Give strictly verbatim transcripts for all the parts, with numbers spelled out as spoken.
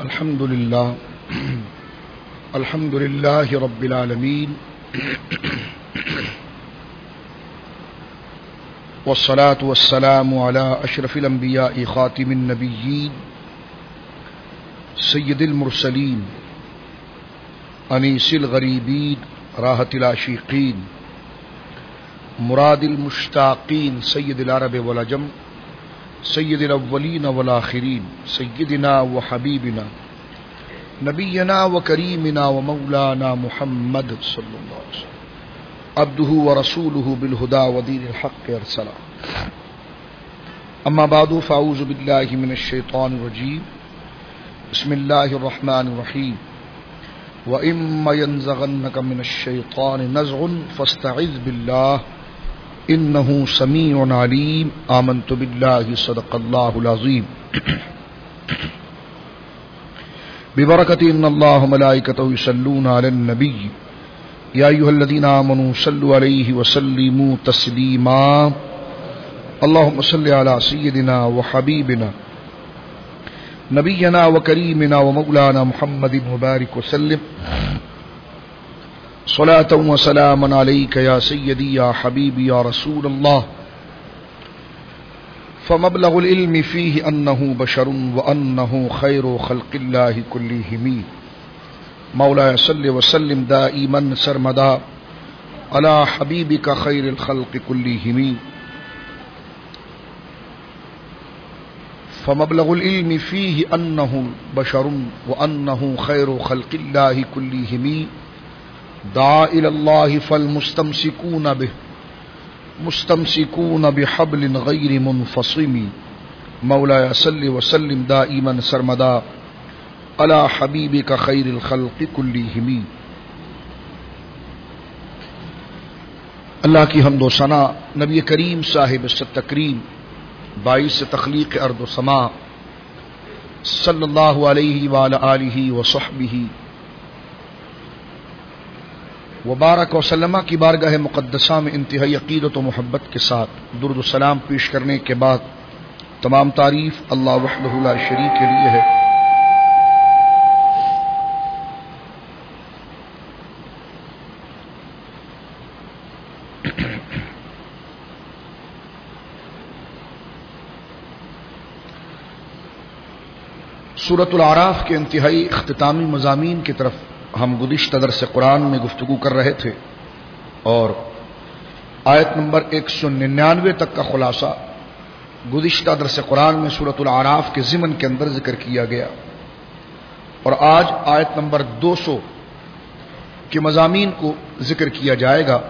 الحمد للہ الحمد للہ رب العالمین والصلاة والسلام علی اشرف الانبیاء خاتم النبیین سید المرسلین انیس الغریبین راحت العاشقین مراد المشتاقین سید العرب والعجم سید الاولین والآخرین سیدنا و حبیبنا نبینا و کریمنا و مولانا محمد صلی اللہ علیہ وسلم عبدہ و رسولہ بالہدى و دین الحق ارسلا اما بعد فاعوذ باللہ من الشیطان الرجیم بسم اللہ الرحمن الرحیم وَإِمَّا يَنزَغَنَّكَ مِنَ الشَّيْطَانِ نَزْغٌ فَاسْتَعِذْ بِاللَّهِ إِنَّهُ سَمِيعٌ عَلِيمٌ آمَنْتُ بِاللَّهِ صدق اللَّهُ العظيم ببركة إن الله ملائكته يصلون على النبي يا أيها الذين آمنوا صلوا عليه وسلموا تسليما اللهم صل على سيدنا وحبيبنا نبينا وكريمنا ومولانا محمد مبارك وسلم صلاة وسلاما عليك يا سيدي يا حبيبي يا رسول الله فمبلغ العلم فيه أنه بشر وأنه خير خلق الله كلهم مولاي صل وسلم دائما سرمدا على حبيبك خير الخلق كلهم فمبلغ العلم فيه أنه بشر وأنه خير خلق الله كلهم دعا إلى الله فالمستمسكون به مستمسكون بحبل غير منفصم مولاي صل وسلم دائما سرمدا على حبيبك خير الخلق كلهم اللہ کی حمد و ثنا نبی کریم صاحب ست تکریم باعث تخلیق ارض و سما صلی اللہ علیہ وعلی آلہ وصحبہ وبارک وسلم کی بارگاہ مقدسہ میں انتہائی عقیدت و محبت کے ساتھ درود و سلام پیش کرنے کے بعد تمام تعریف اللہ وحدہ لا شریک کے لیے ہے۔ سورۃ الاعراف کے انتہائی اختتامی مضامین کی طرف ہم گزشتہ درس قرآن میں گفتگو کر رہے تھے اور آیت نمبر ایک سو ننانوے تک کا خلاصہ گزشتہ درس قرآن میں سورۃ الاعراف کے ضمن کے اندر ذکر کیا گیا اور آج آیت نمبر دو سو کے مضامین کو ذکر کیا جائے گا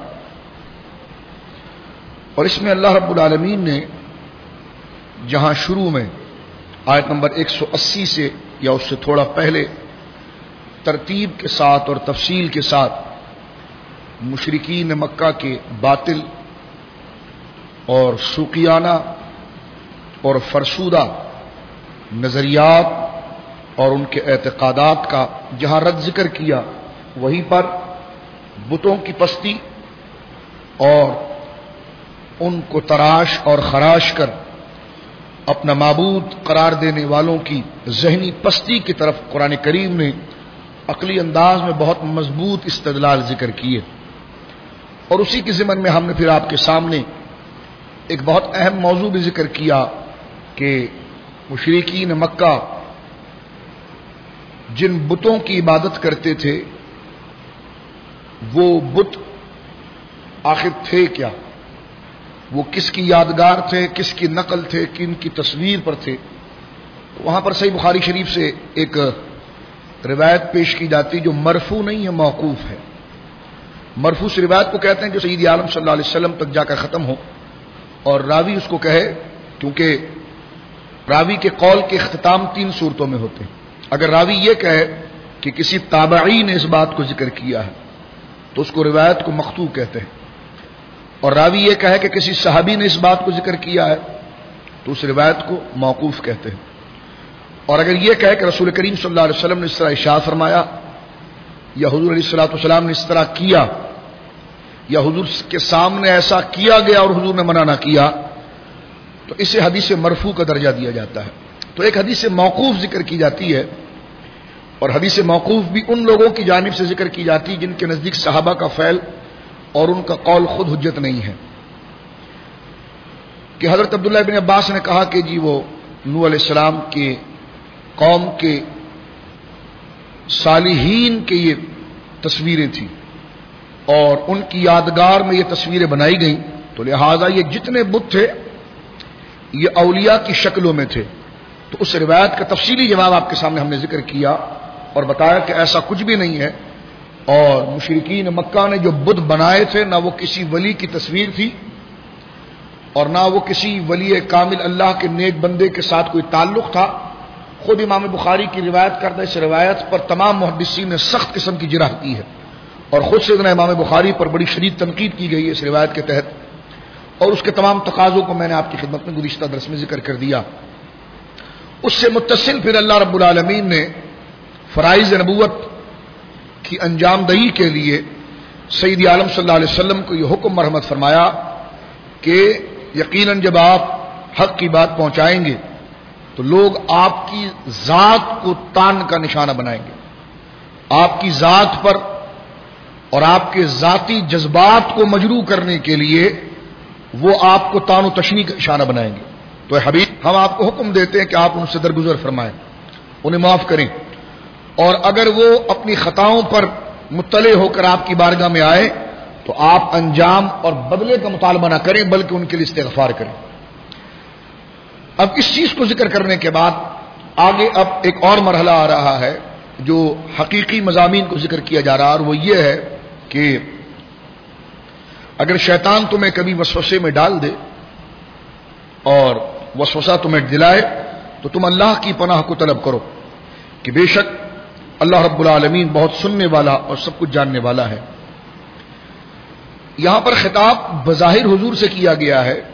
اور اس میں اللہ رب العالمین نے جہاں شروع میں آیت نمبر ایک سو اسی سے یا اس سے تھوڑا پہلے ترتیب کے ساتھ اور تفصیل کے ساتھ مشرکین مکہ کے باطل اور شوقیانہ اور فرسودہ نظریات اور ان کے اعتقادات کا جہاں رد ذکر کیا وہیں پر بتوں کی پستی اور ان کو تراش اور خراش کر اپنا معبود قرار دینے والوں کی ذہنی پستی کی طرف قرآن کریم نے عقلی انداز میں بہت مضبوط استدلال ذکر کیے اور اسی کے ضمن میں ہم نے پھر آپ کے سامنے ایک بہت اہم موضوع بھی ذکر کیا کہ مشرکین مکہ جن بتوں کی عبادت کرتے تھے وہ بت آخر تھے کیا، وہ کس کی یادگار تھے، کس کی نقل تھے، کن کی تصویر پر تھے۔ وہاں پر صحیح بخاری شریف سے ایک روایت پیش کی جاتی جو مرفوع نہیں ہے، موقوف ہے۔ مرفوع اس روایت کو کہتے ہیں جو سید عالم صلی اللہ علیہ وسلم تک جا کر ختم ہو اور راوی اس کو کہے، کیونکہ راوی کے قول کے اختتام تین صورتوں میں ہوتے ہیں۔ اگر راوی یہ کہے کہ کسی تابعی نے اس بات کو ذکر کیا ہے تو اس کو روایت کو مقطوع کہتے ہیں، اور راوی یہ کہے کہ کسی صحابی نے اس بات کو ذکر کیا ہے تو اس روایت کو موقوف کہتے ہیں، اور اگر یہ کہے کہ رسول کریم صلی اللہ علیہ وسلم نے اس طرح ارشاد فرمایا یا حضور علیہ الصلوۃ والسلام نے اس طرح کیا یا حضور کے سامنے ایسا کیا گیا اور حضور نے منع نہ کیا تو اسے حدیث مرفوع کا درجہ دیا جاتا ہے۔ تو ایک حدیث موقوف ذکر کی جاتی ہے اور حدیث موقوف بھی ان لوگوں کی جانب سے ذکر کی جاتی جن کے نزدیک صحابہ کا فعل اور ان کا قول خود حجت نہیں ہے، کہ حضرت عبداللہ بن عباس نے کہا کہ جی وہ نوح علیہ السلام کے قوم کے صالحین کے یہ تصویریں تھیں اور ان کی یادگار میں یہ تصویریں بنائی گئیں، تو لہٰذا یہ جتنے بت تھے یہ اولیاء کی شکلوں میں تھے۔ تو اس روایت کا تفصیلی جواب آپ کے سامنے ہم نے ذکر کیا اور بتایا کہ ایسا کچھ بھی نہیں ہے، اور مشرکین مکہ نے جو بت بنائے تھے نہ وہ کسی ولی کی تصویر تھی اور نہ وہ کسی ولی کامل اللہ کے نیک بندے کے ساتھ کوئی تعلق تھا۔ خود امام بخاری کی روایت کردہ اس روایت پر تمام محدثین نے سخت قسم کی جرح کی ہے، اور خود سیدنا امام بخاری پر بڑی شدید تنقید کی گئی ہے اس روایت کے تحت، اور اس کے تمام تقاضوں کو میں نے آپ کی خدمت میں گزشتہ درس میں ذکر کر دیا۔ اس سے متصل پھر اللہ رب العالمین نے فرائض نبوت کی انجام دہی کے لیے سید عالم صلی اللہ علیہ وسلم کو یہ حکم مرحمت فرمایا کہ یقیناً جب آپ حق کی بات پہنچائیں گے تو لوگ آپ کی ذات کو تان کا نشانہ بنائیں گے، آپ کی ذات پر اور آپ کے ذاتی جذبات کو مجروح کرنے کے لیے وہ آپ کو تان و تشنیع کا نشانہ بنائیں گے۔ تو حبیب ہم آپ کو حکم دیتے ہیں کہ آپ ان سے درگزر فرمائیں، انہیں معاف کریں، اور اگر وہ اپنی خطاؤں پر مطلع ہو کر آپ کی بارگاہ میں آئے تو آپ انجام اور بدلے کا مطالبہ نہ کریں بلکہ ان کے لیے استغفار کریں۔ اب اس چیز کو ذکر کرنے کے بعد آگے اب ایک اور مرحلہ آ رہا ہے جو حقیقی مضامین کو ذکر کیا جا رہا ہے، اور وہ یہ ہے کہ اگر شیطان تمہیں کبھی وسوسے میں ڈال دے اور وسوسہ تمہیں دلائے تو تم اللہ کی پناہ کو طلب کرو کہ بے شک اللہ رب العالمین بہت سننے والا اور سب کچھ جاننے والا ہے۔ یہاں پر خطاب بظاہر حضور سے کیا گیا ہے،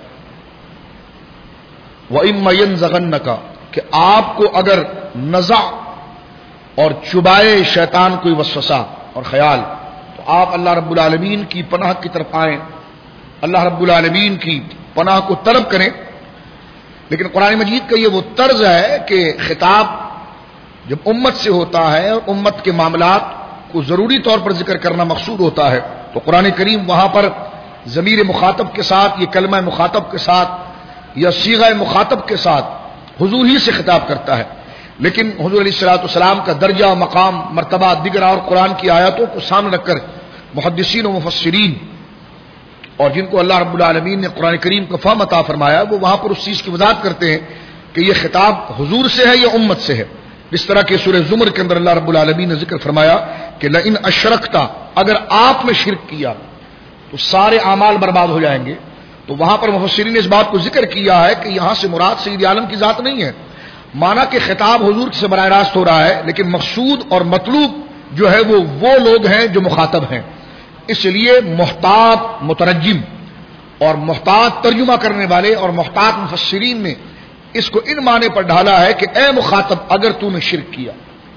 وَإِمَّا يَنزَغَنَّكَ، کہ آپ کو اگر نزع اور چبائے شیطان کوئی وسوسہ اور خیال تو آپ اللہ رب العالمین کی پناہ کی طرف آئیں، اللہ رب العالمین کی پناہ کو طلب کریں۔ لیکن قرآن مجید کا یہ وہ طرز ہے کہ خطاب جب امت سے ہوتا ہے اور امت کے معاملات کو ضروری طور پر ذکر کرنا مقصود ہوتا ہے تو قرآن کریم وہاں پر ضمیر مخاطب کے ساتھ، یہ کلمہ مخاطب کے ساتھ یا صیغہ مخاطب کے ساتھ حضور ہی سے خطاب کرتا ہے، لیکن حضور علیہ الصلوۃ والسلام کا درجہ، مقام، مرتبہ دیگر اور قرآن کی آیاتوں کو سامنے رکھ کر محدثین و مفسرین اور جن کو اللہ رب العالمین نے قرآن کریم کا فہم عطا فرمایا وہ وہاں پر اس چیز کی وضاحت کرتے ہیں کہ یہ خطاب حضور سے ہے یا امت سے ہے۔ جس طرح کہ سورہ زمر کے اندر اللہ رب العالمین نے ذکر فرمایا کہ لئن اشرکتا، اگر آپ نے شرک کیا تو سارے اعمال برباد ہو جائیں گے۔ تو وہاں پر مفسرین نے اس بات کو ذکر کیا ہے کہ یہاں سے مراد سید عالم کی ذات نہیں ہے، مانا کہ خطاب حضور سے براہ راست ہو رہا ہے، لیکن مقصود اور مطلوب جو ہے وہ وہ لوگ ہیں جو مخاطب ہیں۔ اس لیے محتاط مترجم اور محتاط ترجمہ کرنے والے اور محتاط مفسرین نے اس کو ان معنی پر ڈھالا ہے کہ اے مخاطب اگر تو نے شرک کیا،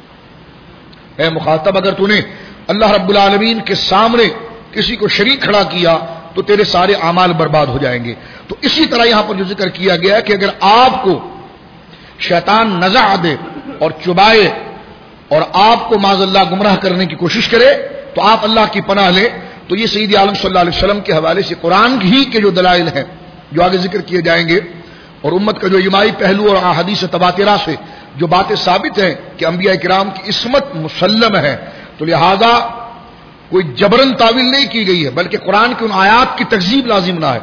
اے مخاطب اگر تو نے اللہ رب العالمین کے سامنے کسی کو شریک کھڑا کیا تو تیرے سارے اعمال برباد ہو جائیں گے۔ تو اسی طرح یہاں پر جو ذکر کیا گیا ہے کہ اگر آپ کو شیطان نزع دے اور چبائے اور آپ کو معاذ اللہ گمراہ کرنے کی کوشش کرے تو آپ اللہ کی پناہ لیں۔ تو یہ سید عالم صلی اللہ علیہ وسلم کے حوالے سے قرآن ہی کے جو دلائل ہیں جو آگے ذکر کیے جائیں گے اور امت کا جو اجماعی پہلو اور احادیث تواترہ سے جو باتیں ثابت ہیں کہ انبیاء کرام کی عصمت مسلم ہے، تو لہذا کوئی جبرن تعویل نہیں کی گئی ہے بلکہ قرآن کی ان آیات کی تکذیب لازم نہ ہے،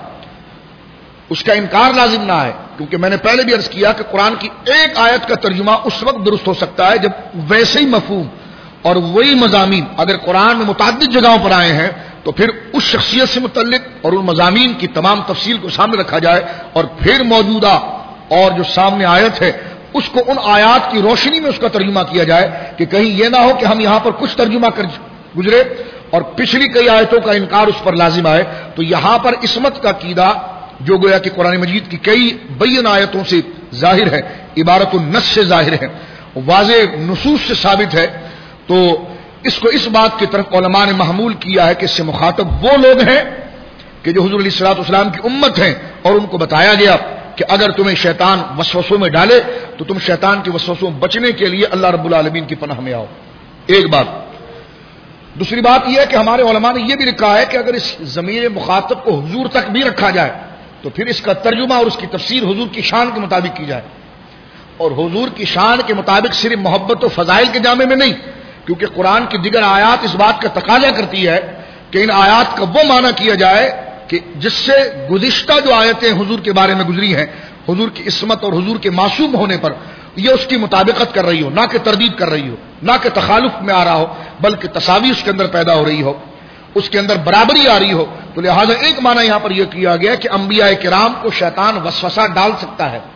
اس کا انکار لازم نہ ہے، کیونکہ میں نے پہلے بھی عرض کیا کہ قرآن کی ایک آیت کا ترجمہ اس وقت درست ہو سکتا ہے جب ویسے ہی مفہوم اور وہی مضامین اگر قرآن میں متعدد جگہوں پر آئے ہیں تو پھر اس شخصیت سے متعلق اور ان مضامین کی تمام تفصیل کو سامنے رکھا جائے اور پھر موجودہ اور جو سامنے آیت ہے اس کو ان آیات کی روشنی میں اس کا ترجمہ کیا جائے کہ کہیں یہ نہ ہو کہ ہم یہاں پر کچھ ترجمہ کر گزرے اور پچھلی کئی آیتوں کا انکار اس پر لازم آئے۔ تو یہاں پر عصمت کا عقیدہ جو گویا کہ قرآن مجید کی کئی بین آیتوں سے ظاہر ہے، عبارت النص سے ظاہر ہے، واضح نصوص سے ثابت ہے، تو اس کو اس بات کی طرف علماء نے محمول کیا ہے کہ اس سے مخاطب وہ لوگ ہیں کہ جو حضور علیہ الصلوۃ والسلام کی امت ہیں، اور ان کو بتایا گیا کہ اگر تمہیں شیطان وسوسوں میں ڈالے تو تم شیطان کے وسوسوں بچنے کے لیے اللہ رب العالمین کی پناہ میں آؤ. ایک بات. دوسری بات یہ ہے کہ ہمارے علماء نے یہ بھی لکھا ہے کہ اگر اس ضمیر مخاطب کو حضور تک بھی رکھا جائے تو پھر اس کا ترجمہ اور اس کی تفسیر حضور کی شان کے مطابق کی جائے. اور حضور کی شان کے مطابق صرف محبت و فضائل کے جامع میں نہیں، کیونکہ قرآن کی دیگر آیات اس بات کا تقاضا کرتی ہے کہ ان آیات کا وہ معنی کیا جائے کہ جس سے گزشتہ جو آیتیں حضور کے بارے میں گزری ہیں حضور کی عصمت اور حضور کے معصوم ہونے پر، یہ اس کی مطابقت کر رہی ہو، نہ کہ تردید کر رہی ہو، نہ کہ تخالف میں آ رہا ہو، بلکہ تساوی اس کے اندر پیدا ہو رہی ہو، اس کے اندر برابری آ رہی ہو. تو لہٰذا ایک معنی یہاں پر یہ کیا گیا کہ انبیاء کرام کو شیطان وسوسہ ڈال سکتا ہے.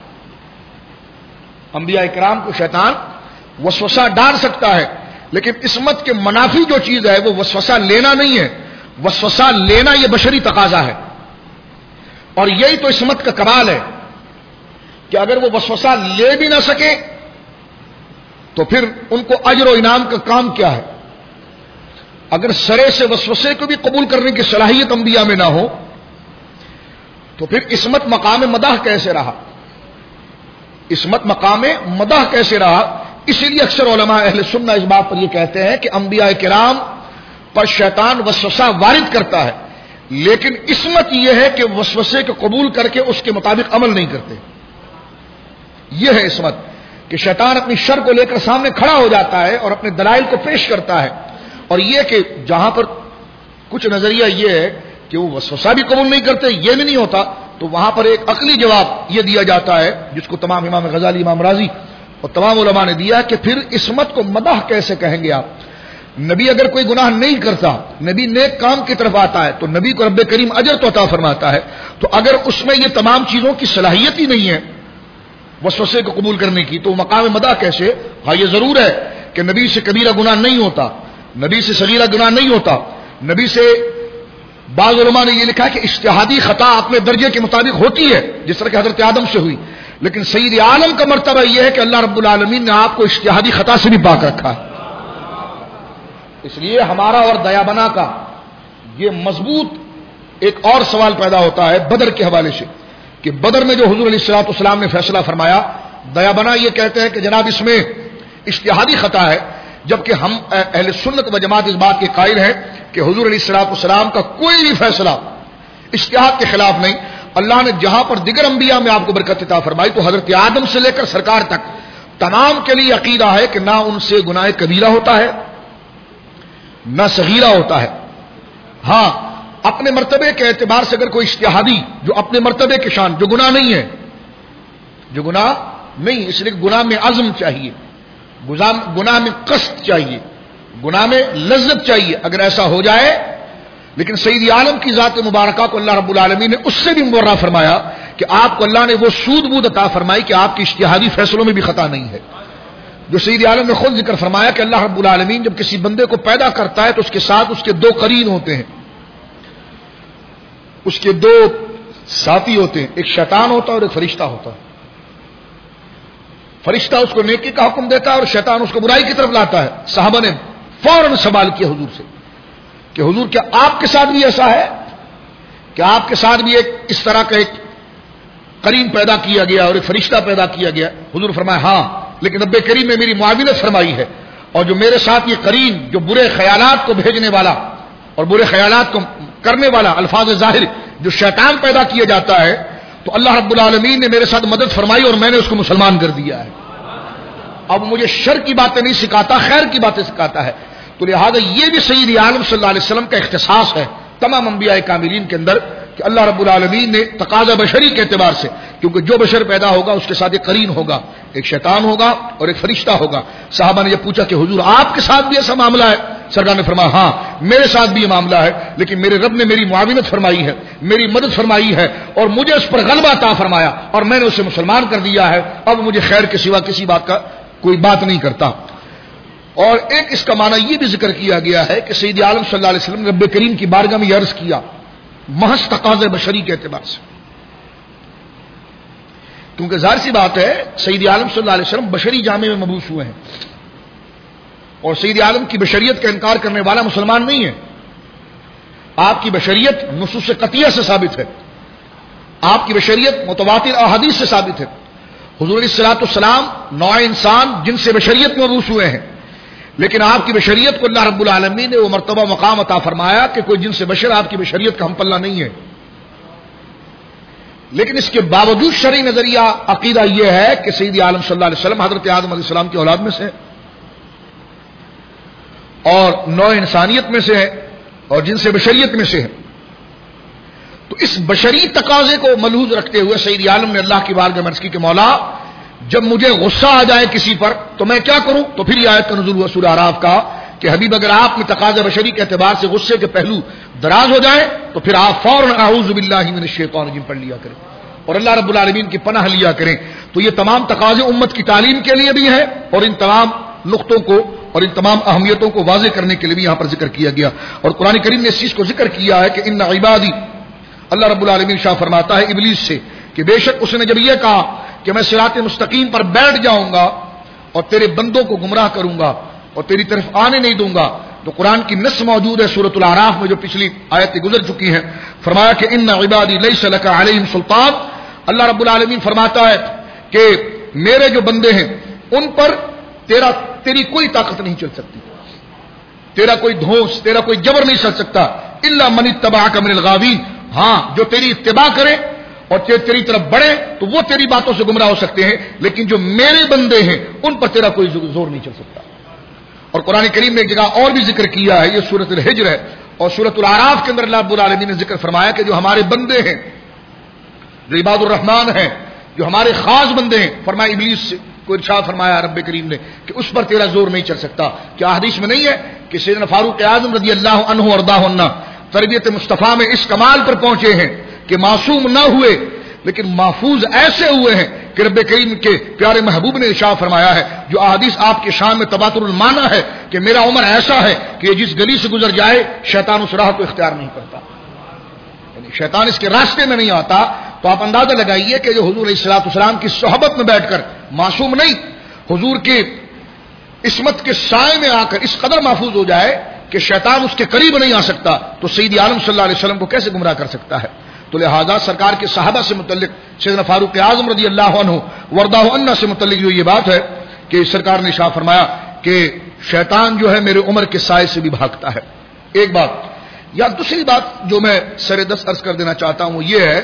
انبیاء کرام کو شیطان وسوسہ ڈال سکتا ہے، لیکن عصمت کے منافی جو چیز ہے وہ وسوسہ لینا نہیں ہے. وسوسہ لینا یہ بشری تقاضا ہے، اور یہی تو عصمت کا کمال ہے کہ اگر وہ وسوسہ لے بھی نہ سکے تو پھر ان کو اجر و انعام کا کام کیا ہے. اگر سرے سے وسوسے کو بھی قبول کرنے کی صلاحیت انبیاء میں نہ ہو تو پھر عصمت مقام مدح کیسے رہا؟ عصمت مقام مدح کیسے رہا؟ اسی لیے اکثر علماء اہل سنہ اس بات پر یہ کہتے ہیں کہ انبیاء کرام پر شیطان وسوسہ وارد کرتا ہے، لیکن عصمت یہ ہے کہ وسوسے کو قبول کر کے اس کے مطابق عمل نہیں کرتے. یہ ہے عصمت کہ شیطان اپنی شر کو لے کر سامنے کھڑا ہو جاتا ہے اور اپنے دلائل کو پیش کرتا ہے. اور یہ کہ جہاں پر کچھ نظریہ یہ ہے کہ وہ وسوسہ بھی قبول نہیں کرتے، یہ بھی نہیں ہوتا، تو وہاں پر ایک عقلی جواب یہ دیا جاتا ہے جس کو تمام امام غزالی، امام رازی اور تمام علماء نے دیا کہ پھر عصمت کو مدح کیسے کہیں گے آپ؟ نبی اگر کوئی گناہ نہیں کرتا، نبی نیک کام کی طرف آتا ہے تو نبی کو رب کریم اجر تو عطا فرماتا ہے. تو اگر اس میں یہ تمام چیزوں کی صلاحیت ہی نہیں ہے وسوسے کو قبول کرنے کی، تو مقام مدح کیسے؟ ہاں یہ ضرور ہے کہ نبی سے کبیرہ گناہ نہیں ہوتا، نبی سے صغیرہ گناہ نہیں ہوتا. نبی سے بعض علماء نے یہ لکھا کہ اجتہادی خطا اپنے درجے کے مطابق ہوتی ہے جس طرح کہ حضرت آدم سے ہوئی، لیکن سید عالم کا مرتبہ یہ ہے کہ اللہ رب العالمین نے آپ کو اجتہادی خطا سے بھی پاک رکھا ہے. اس لیے ہمارا اور دیا بنا کا یہ مضبوط ایک اور سوال پیدا ہوتا ہے بدر کے حوالے سے کہ بدر میں جو حضور علیہ الصلوۃ والسلام نے فیصلہ فرمایا، دیا بنا یہ کہتے ہیں کہ جناب اس میں اجتہادی خطا ہے، جبکہ ہم اہل سنت و جماعت اس بات کے قائل ہیں کہ حضور علیہ الصلوۃ والسلام کا کوئی بھی فیصلہ اجتہاد کے خلاف نہیں. اللہ نے جہاں پر دیگر انبیاء میں آپ کو برکت عطا فرمائی تو حضرت آدم سے لے کر سرکار تک تمام کے لیے عقیدہ ہے کہ نہ ان سے گناہ کبیرہ ہوتا ہے نہ صغیرہ ہوتا ہے. ہاں اپنے مرتبے کے اعتبار سے اگر کوئی اجتہادی جو اپنے مرتبے کے شان جو گناہ نہیں ہے، جو گناہ نہیں، اس لیے گناہ میں عزم چاہیے، گناہ میں قصد چاہیے، گناہ میں لذت چاہیے، اگر ایسا ہو جائے. لیکن سید عالم کی ذات مبارکہ کو اللہ رب العالمین نے اس سے بھی مبرہ فرمایا کہ آپ کو اللہ نے وہ سود بود عطا فرمائی کہ آپ کی اجتہادی فیصلوں میں بھی خطا نہیں ہے. جو سید عالم نے خود ذکر فرمایا کہ اللہ رب العالمین جب کسی بندے کو پیدا کرتا ہے تو اس کے ساتھ اس کے دو قرین ہوتے ہیں، اس کے دو ساتھی ہوتے ہیں، ایک شیطان ہوتا ہے اور ایک فرشتہ ہوتا ہے. فرشتہ اس کو نیکی کا حکم دیتا ہے اور شیطان اس کو برائی کی طرف لاتا ہے. صحابہ نے فوراً سوال کیا حضور سے کہ حضور کیا آپ کے ساتھ بھی ایسا ہے کہ آپ کے ساتھ بھی ایک اس طرح کا ایک قرین پیدا کیا گیا اور ایک فرشتہ پیدا کیا گیا؟ حضور فرمایا ہاں، لیکن رب کریم نے میری معاونت فرمائی ہے، اور جو میرے ساتھ یہ قرین جو برے خیالات کو بھیجنے والا اور برے خیالات کو کرنے والا الفاظ ظاہر جو شیطان پیدا کیا جاتا ہے، تو اللہ رب العالمین نے میرے ساتھ مدد فرمائی اور میں نے اس کو مسلمان کر دیا ہے. اب مجھے شر کی باتیں نہیں سکھاتا، خیر کی باتیں سکھاتا ہے. تو لہذا یہ بھی سید عالم صلی اللہ علیہ وسلم کا اختصاص ہے تمام انبیاء کاملین کے اندر کہ اللہ رب العالمین نے تقاضا بشری کے اعتبار سے، کیونکہ جو بشر پیدا ہوگا اس کے ساتھ ایک قرین ہوگا، ایک شیطان ہوگا اور ایک فرشتہ ہوگا. صحابہ نے جب پوچھا کہ حضور آپ کے ساتھ بھی ایسا معاملہ ہے؟ سرکار نے فرمایا ہاں میرے ساتھ بھی یہ معاملہ ہے، لیکن میرے رب نے میری معاونت فرمائی ہے، میری مدد فرمائی ہے اور مجھے اس پر غلبہ عطا فرمایا اور میں نے اسے مسلمان کر دیا ہے. اب مجھے خیر کے سوا کسی بات کا کوئی بات نہیں کرتا. اور ایک اس کا معنی یہ بھی ذکر کیا گیا ہے کہ سید عالم صلی اللہ علیہ وسلم نے رب کریم کی بارگاہ میں یہ عرض کیا محض تقاضے بشری کے اعتبار سے، کیونکہ ظاہر سی بات ہے سید عالم صلی اللہ علیہ وسلم بشری جامع میں مبعوث ہوئے ہیں اور سید عالم کی بشریت کا انکار کرنے والا مسلمان نہیں ہے. آپ کی بشریت نصوص قطعیہ سے ثابت ہے، آپ کی بشریت متواتر احادیث سے ثابت ہے، حضور علیہ الصلوۃ والسلام نوع انسان جن سے بشریت میں مبعوث ہوئے ہیں، لیکن آپ کی بشریت کو اللہ رب العالمین نے وہ مرتبہ مقام عطا فرمایا کہ کوئی جن سے بشر آپ کی بشریت کا ہم پلہ نہیں ہے. لیکن اس کے باوجود شرعی نظریہ عقیدہ یہ ہے کہ سید عالم صلی اللہ علیہ وسلم حضرت آدم علیہ السلام کی اولاد میں سے اور نوع انسانیت میں سے ہے اور جن سے بشریت میں سے ہے. تو اس بشری تقاضے کو ملحوظ رکھتے ہوئے سید عالم نے اللہ کی بارگاہ میں عرض کی کہ مولا جب مجھے غصہ آ جائے کسی پر تو میں کیا کروں؟ تو پھر یہ آیت کا نزول ہوا سورہ اعراف کا کہ حبیب اگر آپ میں تقاضا بشری کے اعتبار سے غصے کے پہلو دراز ہو جائے تو پھر آپ فوراً اعوذ باللہ من الشیطان الرجیم پڑھ لیا کریں اور اللہ رب العالمین کی پناہ لیا کریں. تو یہ تمام تقاضے امت کی تعلیم کے لیے بھی ہیں اور ان تمام نقطوں کو اور ان تمام اہمیتوں کو واضح کرنے کے لیے بھی یہاں پر ذکر کیا گیا. اور قرآن کریم نے اس چیز کو ذکر کیا ہے کہ ان عبادی، اللہ رب العالمین شاہ فرماتا ہے ابلیس سے کہ بے شک اس نے جب یہ کہا کہ میں صراط مستقیم پر بیٹھ جاؤں گا اور تیرے بندوں کو گمراہ کروں گا اور تیری طرف آنے نہیں دوں گا، تو قرآن کی نص موجود ہے سورۃ الاعراف میں جو پچھلی آیتیں گزر چکی ہیں. فرمایا کہ ان عبادی لیس لک علیہم سلطان، اللہ رب العالمین فرماتا ہے کہ میرے جو بندے ہیں ان پر تیرا تیری کوئی طاقت نہیں چل سکتی، تیرا کوئی دھوس، تیرا کوئی جبر نہیں چل سکتا. الا من اتبعک من الغاوین، ہاں جو تیری اتباع کرے اور تیری طرف بڑھے تو وہ تیری باتوں سے گمراہ ہو سکتے ہیں، لیکن جو میرے بندے ہیں ان پر تیرا کوئی زور نہیں چل سکتا. اور قرآن کریم نے ایک جگہ اور بھی ذکر کیا ہے، یہ سورۃ الحجر ہے اور سورۃ الاعراف کے اندر اللہ رب العالمین نے ذکر فرمایا کہ جو ہمارے بندے ہیں، جو عباد الرحمان ہیں، جو ہمارے خاص بندے ہیں، فرمایا ابلیس سے کو ارشاد فرمایا رب کریم نے کہ اس پر تیرا زور نہیں چل سکتا. کیا حدیث میں نہیں ہے کہ سیدنا فاروق اعظم رضی اللہ عنہ وارضاہ عنہ تربیت مصطفیٰ میں اس کمال پر پہنچے ہیں کہ معصوم نہ ہوئے لیکن محفوظ ایسے ہوئے ہیں کہ رب کریم کے پیارے محبوب نے ارشاد فرمایا ہے، جو احادیث آپ کے شان میں تواتر المانا ہے کہ میرا عمر ایسا ہے کہ یہ جس گلی سے گزر جائے شیطان اس راہ کو اختیار نہیں کرتا، یعنی شیطان اس کے راستے میں نہیں آتا. تو آپ اندازہ لگائیے کہ جو حضور علیہ الصلوۃ والسلام کی صحبت میں بیٹھ کر معصوم نہیں، حضور کے عصمت کے سائے میں آ کر اس قدر محفوظ ہو جائے کہ شیطان اس کے قریب نہیں آ سکتا، تو سید عالم صلی اللہ علیہ وسلم کو کیسے گمراہ کر سکتا ہے؟ تو لہذا سرکار کے صحابہ سے متعلق سیدنا فاروق اعظم رضی اللہ عنہ ورداہ عنہ سے متعلق جو یہ بات ہے کہ سرکار نے شاہ فرمایا کہ شیطان جو ہے میرے عمر کے سائے سے بھی بھاگتا ہے. ایک بات یا دوسری بات جو میں سر دس عرض کر دینا چاہتا ہوں وہ یہ ہے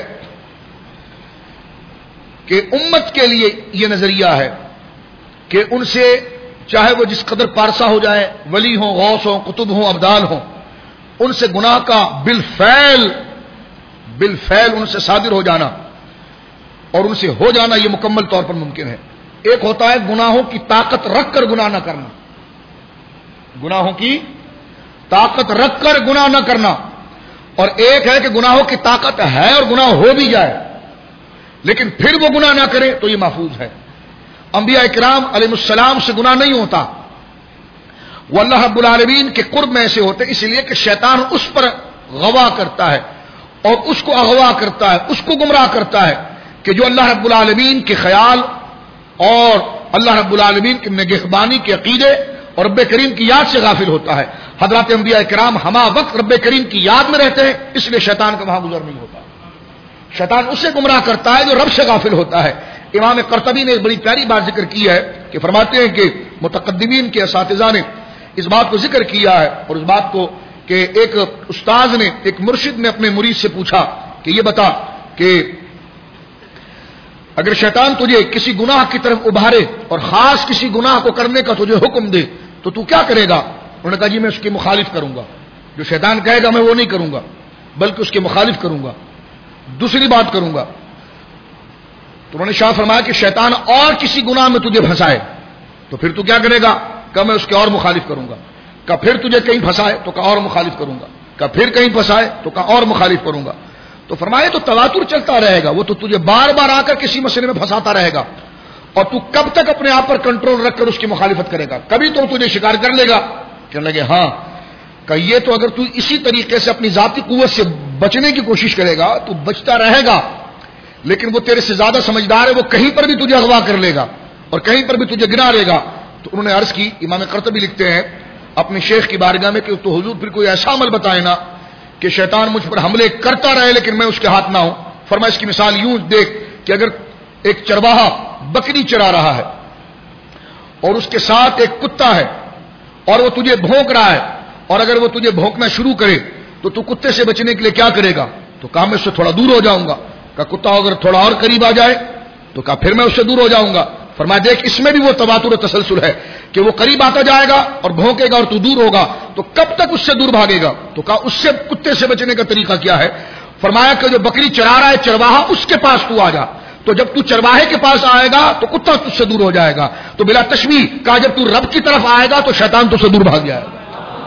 کہ امت کے لیے یہ نظریہ ہے کہ ان سے چاہے وہ جس قدر پارسا ہو جائے، ولی ہوں، غوث ہوں، قطب ہوں، ابدال ہوں، ان سے گناہ کا بالفعل بالفعل ان سے صادر ہو جانا اور ان سے ہو جانا یہ مکمل طور پر ممکن ہے. ایک ہوتا ہے گناہوں کی طاقت رکھ کر گناہ نہ کرنا، گناہوں کی طاقت رکھ کر گناہ نہ کرنا، اور ایک ہے کہ گناہوں کی طاقت ہے اور گناہ ہو بھی جائے لیکن پھر وہ گناہ نہ کرے تو یہ محفوظ ہے. انبیاء کرام علیہ السلام سے گناہ نہیں ہوتا، وہ اللہ رب العالمین کے قرب میں ایسے ہوتے اس لیے کہ شیطان اس پر غوا کرتا ہے اور اس کو اغوا کرتا ہے، اس کو گمراہ کرتا ہے کہ جو اللہ رب العالمین کے خیال اور اللہ رب العالمین کی نگہبانی کے عقیدے اور رب کریم کی یاد سے غافل ہوتا ہے. حضرات انبیاء کرام ہما وقت رب کریم کی یاد میں رہتے ہیں، اس لیے شیطان کا وہاں گزر نہیں ہوتا. شیطان اسے گمراہ کرتا ہے جو رب سے غافل ہوتا ہے. امام قرطبی نے ایک بڑی پیاری بات ذکر کی ہے کہ فرماتے ہیں کہ متقدمین کے اساتذہ نے اس بات کو ذکر کیا ہے اور اس بات کو کہ ایک استاذ نے ایک مرشد نے اپنے مرید سے پوچھا کہ یہ بتا کہ اگر شیطان تجھے کسی گناہ کی طرف ابھارے اور خاص کسی گناہ کو کرنے کا تجھے حکم دے تو تو کیا کرے گا؟ انہوں نے کہا جی میں اس کی مخالف کروں گا، جو شیطان کہے گا میں وہ نہیں کروں گا بلکہ اس کی مخالف کروں گا، دوسری بات کروں گا. تو انہوں نے شاہ فرمایا کہ شیطان اور کسی گناہ میں تجھے پھنسائے تو پھر تو کیا کرے گا؟ کہ میں اس کے اور مخالف کروں گا. کہ پھر تجھے کہیں پھنسائے تو کہ اور مخالف کروں گا، کہ پھر کہیں پھنسائے تو کہ اور مخالف کروں گا. تو فرمایا تو تواتر چلتا رہے گا، وہ تو تجھے بار بار آ کر کسی مسئلے میں پھنساتا رہے گا اور تو کب تک اپنے آپ پر کنٹرول رکھ کر اس کی مخالفت کرے گا؟ کبھی تو تجھے شکار کر لے گا. کہنے لگے ہاں کہ یہ تو اگر تو اسی طریقے سے اپنی ذاتی قوت سے بچنے کی کوشش کرے گا تو بچتا رہے گا، لیکن وہ تیرے سے زیادہ سمجھدار ہے، وہ کہیں پر بھی تجھے اغوا کر لے گا اور کہیں پر بھی تجھے گرا لے گا. تو انہوں نے عرض کی، امام قرطبی لکھتے ہیں اپنے شیخ کی بارگاہ میں کہ تو حضور پھر کوئی ایسا عمل بتائے نا کہ شیطان مجھ پر حملے کرتا رہے لیکن میں اس کے ہاتھ نہ ہوں. فرمایا اس کی مثال یوں دیکھ کہ اگر ایک چرواہا بکری چرا رہا ہے اور اس کے ساتھ ایک کتا ہے اور وہ تجھے بھونک رہا ہے، اور اگر وہ تجھے بھونکنا شروع کرے تو تو کتے سے بچنے کے لیے کیا کرے گا؟ تو کہا میں اس سے تھوڑا دور ہو جاؤں گا. کہا کتا اگر تھوڑا اور قریب آ جائے تو کہا پھر میں اس سے دور ہو جاؤں گا. فرمایا دیکھ اس میں بھی وہ تواتر و تسلسل ہے کہ وہ قریب آتا جائے گا اور بھونکے گا اور تو دور ہوگا، تو کب تک اس سے دور بھاگے گا؟ تو کہا اس سے کتے سے بچنے کا طریقہ کیا ہے؟ فرمایا کہ جو بکری چرا رہا ہے چرواہا اس کے پاس تو آ جا، تو جب تو چرواہے کے پاس آئے گا تو کتا تجھ سے دور ہو جائے گا. تو بلا تشبیہ کہا جب تو رب کی طرف آئے گا تو شیطان تجھ سے دور بھاگ جائے گا.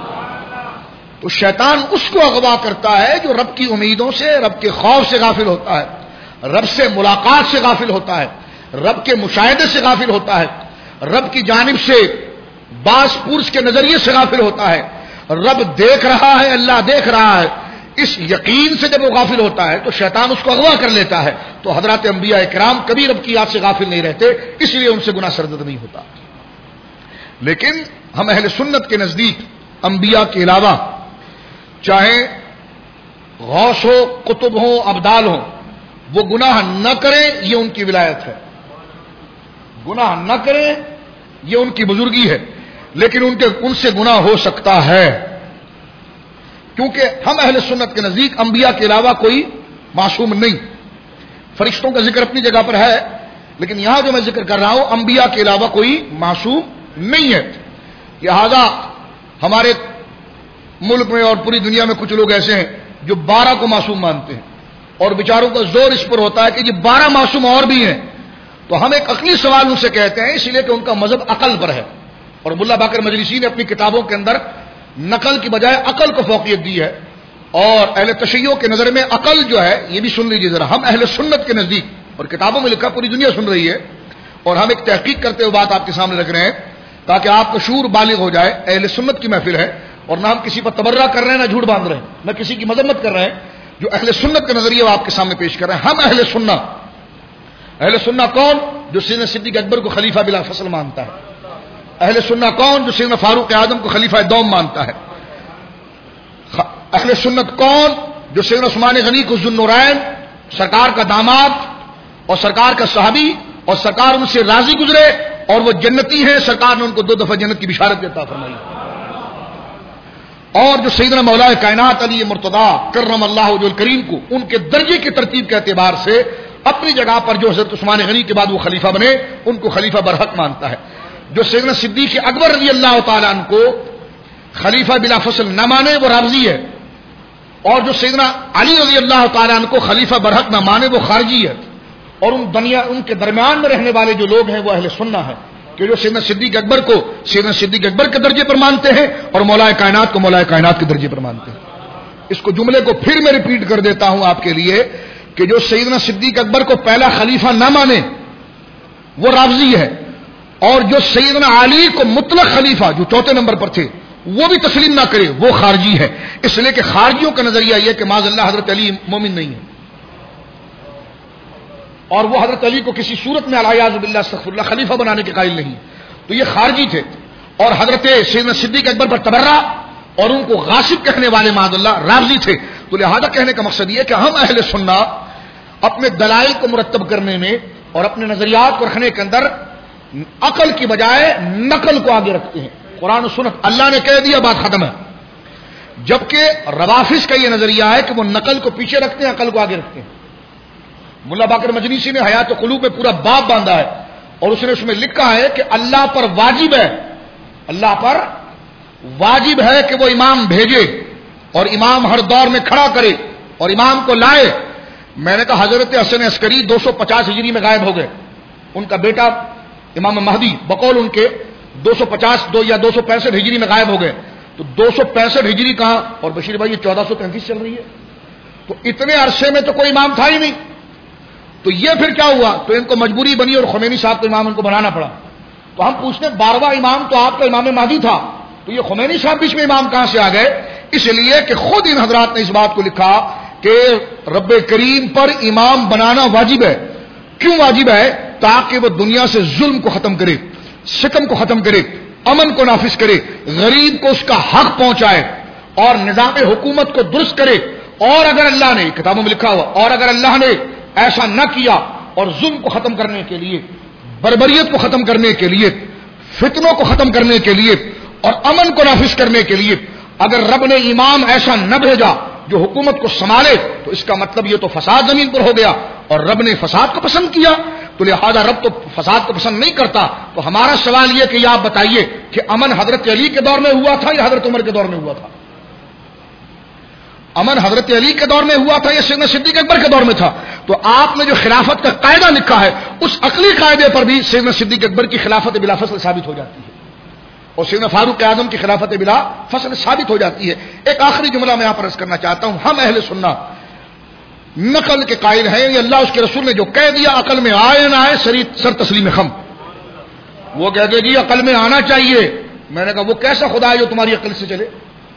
تو شیطان اس کو اغوا کرتا ہے جو رب کی امیدوں سے، رب کے خوف سے غافل ہوتا ہے، رب سے ملاقات سے غافل ہوتا ہے، رب کے مشاہدے سے غافل ہوتا ہے، رب کی جانب سے باس پورس کے نظریے سے غافل ہوتا ہے. رب دیکھ رہا ہے، اللہ دیکھ رہا ہے، اس یقین سے جب وہ غافل ہوتا ہے تو شیطان اس کو اغوا کر لیتا ہے. تو حضرات انبیاء کرام کبھی رب کی یاد سے غافل نہیں رہتے، اس لیے ان سے گناہ سرزد نہیں ہوتا. لیکن ہم اہل سنت کے نزدیک انبیاء کے علاوہ چاہے غوث ہو، قطب ہو، ابدال ہو، وہ گناہ نہ کریں یہ ان کی ولایت ہے، گناہ نہ کریں یہ ان کی بزرگی ہے. لیکن ان کے ان سے گناہ ہو سکتا ہے، کیونکہ ہم اہل سنت کے نزدیک انبیاء کے علاوہ کوئی معصوم نہیں. فرشتوں کا ذکر اپنی جگہ پر ہے، لیکن یہاں جو میں ذکر کر رہا ہوں انبیاء کے علاوہ کوئی معصوم نہیں ہے. لہذا ہمارے ملک میں اور پوری دنیا میں کچھ لوگ ایسے ہیں جو بارہ کو معصوم مانتے ہیں، اور بیچاروں کا زور اس پر ہوتا ہے کہ یہ بارہ معصوم اور بھی ہیں. تو ہم ایک عقلی سوال ان سے کہتے ہیں، اس لیے کہ ان کا مذہب عقل پر ہے، اور ملا باقر مجلسی نے اپنی کتابوں کے اندر نقل کی بجائے عقل کو فوقیت دی ہے. اور اہل تشیع کے نظر میں عقل جو ہے، یہ بھی سن لیجیے ذرا، ہم اہل سنت کے نزدیک، اور کتابوں میں لکھا پوری دنیا سن رہی ہے، اور ہم ایک تحقیق کرتے ہوئے بات آپ کے سامنے رکھ رہے ہیں تاکہ آپ کا شعور بالغ ہو جائے. اہل سنت کی محفل ہے، اور نہ ہم کسی پر تبرہ کر رہے ہیں، نہ جھوٹ باندھ رہے ہیں، نہ کسی کی مذمت کر رہے ہیں. جو اہل سنت کا نظریہ وہ آپ کے سامنے پیش کر رہے ہیں. ہم اہل سنت، اہل سنت کون؟ جو سیدنا صدیق اکبر کو خلیفہ بلا فصل مانتا ہے. اہل سنت کون؟ جو سیدنا فاروق اعظم کو خلیفہ دوم مانتا ہے. اہل سنت کون؟ جو سیدنا عثمان غنی کو ذو النورین، سرکار کا داماد اور سرکار کا صحابی، اور سرکار ان سے راضی گزرے اور وہ جنتی ہیں، سرکار نے ان کو دو دفعہ جنت کی بشارت عطا فرمائی. اور جو سیدنا مولا کائنات علی مرتضی کرم اللہ وجہ الکریم کو ان کے درجے کی ترتیب کے اعتبار سے اپنی جگہ پر جو حضرت عثمان غنی کے بعد وہ خلیفہ بنے ان کو خلیفہ برحق مانتا ہے. جو سیدنا صدیق اکبر رضی اللہ تعالیٰ عنہ کو خلیفہ بلا فصل نہ مانے وہ رافضی ہے، اور جو سیدنا علی رضی اللہ تعالیٰ عنہ کو خلیفہ برحق نہ مانے وہ خارجی ہے. اور ان دنیا ان کے درمیان میں رہنے والے جو لوگ ہیں وہ اہل سنت ہیں کہ جو سیدنا صدیق اکبر کو سیدنا صدیق اکبر کے درجے پر مانتے ہیں اور مولا کائنات کو مولا کائنات کے درجے پر مانتے ہیں. اس کو جملے کو پھر میں ریپیٹ کر دیتا ہوں آپ کے لیے کہ جو سیدنا صدیق اکبر کو پہلا خلیفہ نہ مانے وہ رافضی ہے، اور جو سیدنا علی کو مطلق خلیفہ جو چوتھے نمبر پر تھے وہ بھی تسلیم نہ کرے وہ خارجی ہے. اس لیے کہ خارجیوں کا نظریہ یہ کہ معاذ اللہ حضرت علی مومن نہیں ہے، اور وہ حضرت علی کو کسی صورت میں الیاذ باللہ استغفر اللہ خلیفہ بنانے کے قائل نہیں. تو یہ خارجی تھے. اور حضرت سیدنا صدیق اکبر پر تبرہ اور ان کو غاصب کہنے والے معاذ اللہ رافضی تھے. تو لہذا کہنے کا مقصد یہ کہ ہم اہل سنت اپنے دلائل کو مرتب کرنے میں اور اپنے نظریات کو رکھنے کے اندر عقل کی بجائے نقل کو آگے رکھتے ہیں. قرآن و سنت اللہ نے کہہ دیا بات ختم ہے. جبکہ روافض کا یہ نظریہ ہے کہ وہ نقل کو پیچھے رکھتے ہیں، عقل کو آگے رکھتے ہیں. ملا باقر مجلسی نے حیات قلوب میں پورا باب باندھا ہے اور اس نے اس میں لکھا ہے کہ اللہ پر واجب ہے، اللہ پر واجب ہے کہ وہ امام بھیجے اور امام ہر دور میں کھڑا کرے اور امام کو لائے. میں نے کہا حضرت حسن عسکری دو سو پچاس ہجری میں غائب ہو گئے، ان کا بیٹا امام مہدی بقول ان کے دو سو پچاس دو یا دو سو پینسٹھ ہجری میں غائب ہو گئے. تو دو سو پینسٹھ ہجری کہاں، اور بشیر بھائی یہ چودہ سو تینتیس چل رہی ہے، تو اتنے عرصے میں تو کوئی امام تھا ہی نہیں. تو یہ پھر کیا ہوا، تو ان کو مجبوری بنی اور خمینی صاحب کو امام ان کو بنانا پڑا. تو ہم پوچھتے ہیں بارہواں امام تو آپ کا امام مہدی تھا، تو یہ خمینی صاحب بیچ میں امام کہاں سے آ گئے؟ اس لیے کہ خود ان حضرات نے اس بات کو لکھا کہ رب کریم پر امام بنانا واجب ہے. کیوں واجب ہے؟ تاکہ وہ دنیا سے ظلم کو ختم کرے، ستم کو ختم کرے، امن کو نافذ کرے، غریب کو اس کا حق پہنچائے اور نظام حکومت کو درست کرے. اور اگر اللہ نے کتابوں میں لکھا ہوا اور اگر اللہ نے ایسا نہ کیا اور ظلم کو ختم کرنے کے لیے بربریت کو ختم کرنے کے لیے، فتنوں کو ختم کرنے کے لیے اور امن کو نافذ کرنے کے لیے اگر رب نے امام ایسا نہ بھیجا جو حکومت کو سنبھالے تو اس کا مطلب یہ تو فساد زمین پر ہو گیا، اور رب نے فساد کو پسند کیا، تو لہذا رب تو فساد کو پسند نہیں کرتا۔ تو ہمارا سوال یہ کہ یہ آپ بتائیے کہ امن حضرت علی کے دور میں ہوا تھا یا حضرت عمر کے دور میں ہوا تھا؟ امن حضرت علی کے دور میں ہوا تھا یا سیدنا صدیق اکبر کے دور میں تھا؟ تو آپ نے جو خلافت کا قاعدہ لکھا ہے اس عقلی قاعدے پر بھی سیدنا صدیق اکبر کی خلافت بلا فصل ثابت ہو جاتی ہے اور سیدنا فاروق اعظم کی خلافت بلا فصل ثابت ہو جاتی ہے۔ ایک آخری جملہ میں یہاں پر عرض کرنا چاہتا ہوں، ہم اہل سنت نقل کے قائل ہیں، یہ اللہ اس کے رسول نے جو کہہ دیا عقل میں آئے نہ آئے سر تسلیم خم۔ وہ کہتے جی عقل میں آنا چاہیے، میں نے کہا وہ کیسا خدا ہے جو تمہاری عقل سے چلے؟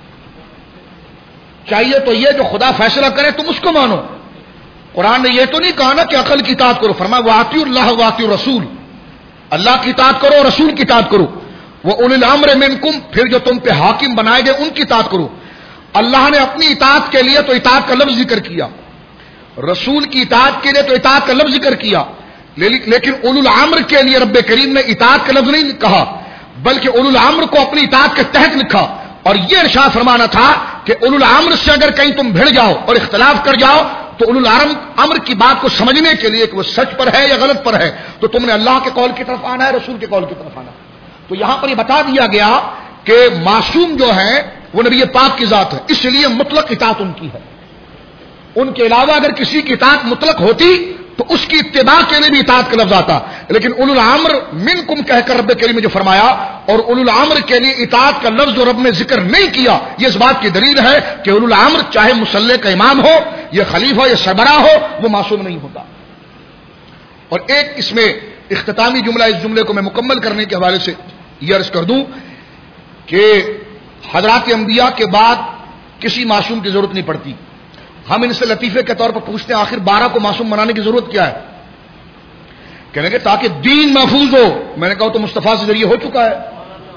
چاہیے تو یہ جو خدا فیصلہ کرے تم اس کو مانو۔ قرآن نے یہ تو نہیں کہا نا کہ عقل کی اطاعت کرو، فرمایا واطیعوا اللہ واطیعوا الرسول، اللہ کی اطاعت کرو رسول کی اطاعت کرو، وہ اولی الامر منکم، پھر جو تم پہ حاکم بنائے گئے ان کی اطاعت کرو۔ اللہ نے اپنی اطاعت کے لیے تو اطاعت کا لفظ ذکر کیا، رسول کی اطاعت کے لیے تو اطاعت کا لفظ ذکر کیا، لیکن اولو الامر کے لیے رب کریم نے اطاعت کا لفظ نہیں کہا بلکہ اولو الامر کو اپنی اطاعت کے تحت لکھا، اور یہ ارشاد فرمانا تھا کہ اولو الامر سے اگر کہیں تم بھڑ جاؤ اور اختلاف کر جاؤ تو اولو الامر کی بات کو سمجھنے کے لیے کہ وہ سچ پر ہے یا غلط پر ہے تو تم نے اللہ کے قول کی طرف آنا ہے، رسول کے قول کی طرف آنا ہے۔ تو یہاں پر یہ بتا دیا گیا کہ معصوم جو ہیں وہ نبی پاک کی ذات ہے، اس لیے مطلق اطاعت ان کی ہے، ان کے علاوہ اگر کسی کی اطاعت مطلق ہوتی تو اس کی اتباع کے لیے بھی اطاعت کا لفظ آتا، لیکن اولو الامر منکم کہہ کر رب کریم نے جو فرمایا اور اولو الامر کے لیے اطاعت کا لفظ جو رب نے ذکر نہیں کیا، یہ اس بات کی دلیل ہے کہ اولو الامر چاہے مسلح کا امام ہو یا خلیفہ یا سربراہ ہو وہ معصوم نہیں ہوتا۔ اور ایک اس میں اختتامی جملہ، اس جملے کو میں مکمل کرنے کے حوالے سے یہ عرض کر دوں کہ حضرات انبیاء کے بعد کسی معصوم کی ضرورت نہیں پڑتی۔ ہم ان سے لطیفے کے طور پر پوچھتے ہیں آخر بارہ کو معصوم بنانے کی ضرورت کیا ہے؟ کہنے کہ تاکہ دین محفوظ ہو۔ میں نے کہا تو مصطفیٰ سے ذریعے ہو چکا ہے۔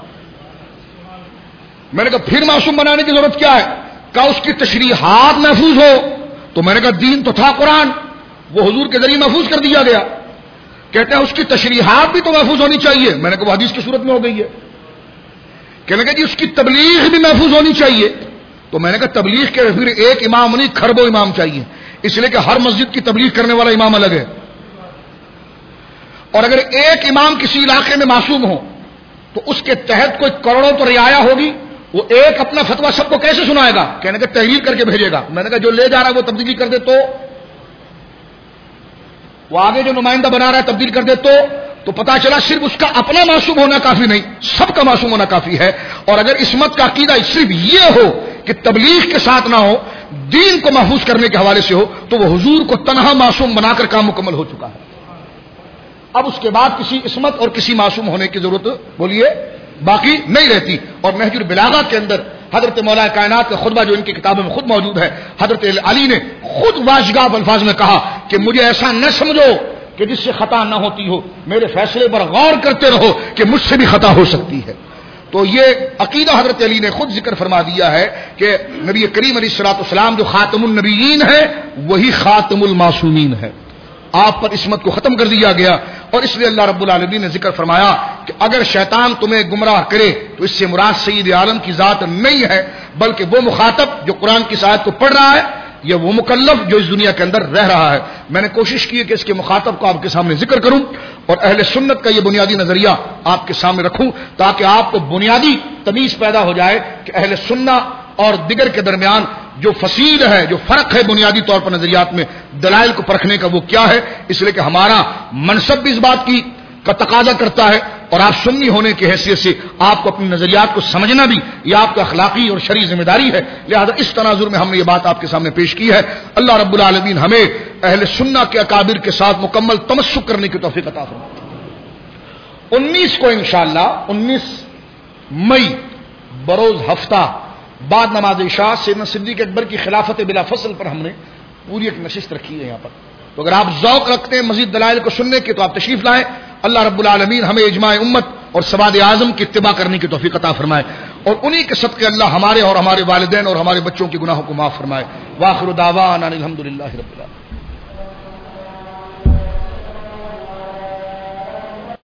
میں نے کہا پھر معصوم بنانے کی ضرورت کیا ہے؟ کہا اس کی تشریحات محفوظ ہو۔ تو میں نے کہا دین تو تھا قرآن، وہ حضور کے ذریعے محفوظ کر دیا گیا۔ کہتے ہیں اس کی تشریحات بھی تو محفوظ ہونی چاہیے۔ میں نے کہا وہ حدیث کی صورت میں ہو گئی ہے۔ کہنے کہ جی اس کی تبلیغ بھی محفوظ ہونی چاہیے۔ تو میں نے کہا تبلیغ کے پھر ایک امام نہیں کھربوں امام چاہیے، اس لیے کہ ہر مسجد کی تبلیغ کرنے والا امام الگ ہے، اور اگر ایک امام کسی علاقے میں معصوم ہو تو اس کے تحت کوئی کروڑوں تو رعایا ہوگی، وہ ایک اپنا فتویٰ سب کو کیسے سنائے گا؟ کہنے کہ تحریر کر کے بھیجے گا۔ میں نے کہا جو لے جا رہا ہے وہ تبدیلی کر دے تو، وہ آگے جو نمائندہ بنا رہا ہے تبدیل کر دے تو تو پتا چلا صرف اس کا اپنا معصوم ہونا کافی نہیں، سب کا معصوم ہونا کافی ہے۔ اور اگر اسمت کا عقیدہ صرف یہ ہو کہ تبلیغ کے ساتھ نہ ہو، دین کو محفوظ کرنے کے حوالے سے ہو، تو وہ حضور کو تنہا معصوم بنا کر کام مکمل ہو چکا ہے۔ اب اس کے بعد کسی اسمت اور کسی معصوم ہونے کی ضرورت بولیے باقی نہیں رہتی۔ اور نہج البلاغہ کے اندر حضرت مولا کائنات کا خطبہ جو ان کی کتابوں میں خود موجود ہے، حضرت علی نے خود واجگاب الفاظ میں کہا کہ مجھے ایسا نہ سمجھو کہ جس سے خطا نہ ہوتی ہو، میرے فیصلے پر غور کرتے رہو کہ مجھ سے بھی خطا ہو سکتی ہے۔ تو یہ عقیدہ حضرت علی نے خود ذکر فرما دیا ہے کہ نبی کریم علیہ الصلوۃ والسلام جو خاتم النبیین ہے وہی خاتم المعصومین ہے، آپ پر عصمت کو ختم کر دیا گیا۔ اور اس لیے اللہ رب العالمین نے ذکر فرمایا کہ اگر شیطان تمہیں گمراہ کرے تو اس سے مراد سید عالم کی ذات نہیں ہے بلکہ وہ مخاطب جو قرآن کی آیت کو پڑھ رہا ہے یا وہ مکلف جو اس دنیا کے اندر رہ رہا ہے۔ میں نے کوشش کی ہے کہ اس کے مخاطب کو آپ کے سامنے ذکر کروں اور اہل سنت کا یہ بنیادی نظریہ آپ کے سامنے رکھوں تاکہ آپ کو بنیادی تمیز پیدا ہو جائے کہ اہل سنت اور دیگر کے درمیان جو فصیل ہے، جو فرق ہے بنیادی طور پر نظریات میں دلائل کو پرکھنے کا وہ کیا ہے۔ اس لیے کہ ہمارا منصب بھی اس بات کی کا تقاضا کرتا ہے اور آپ سنی ہونے کی حیثیت سے آپ کو اپنے نظریات کو سمجھنا بھی یہ آپ کا اخلاقی اور شرعی ذمہ داری ہے۔ لہذا اس تناظر میں ہم نے یہ بات آپ کے سامنے پیش کی ہے۔ اللہ رب العالمین ہمیں اہل سنت کے اکابر کے ساتھ مکمل تمسک کرنے کی توفیق عطا فرمائے۔ انیس کو انشاءاللہ انیس مئی بروز ہفتہ بعد نماز عشاء سیدنا صدیق اکبر کی خلافت بلا فصل پر ہم نے پوری ایک نشست رکھی ہے یہاں پر، تو اگر آپ ذوق رکھتے ہیں مزید دلائل کو سننے کے تو آپ تشریف لائیں۔ اللہ رب العالمین ہمیں اجماع امت اور سواد اعظم کی اتباع کرنے کی توفیق عطا فرمائے اور انہی کے صدقے اللہ ہمارے اور ہمارے والدین اور ہمارے بچوں کے گناہوں کو معاف فرمائے۔ وآخر دعوانا الحمدللہ رب العالمین۔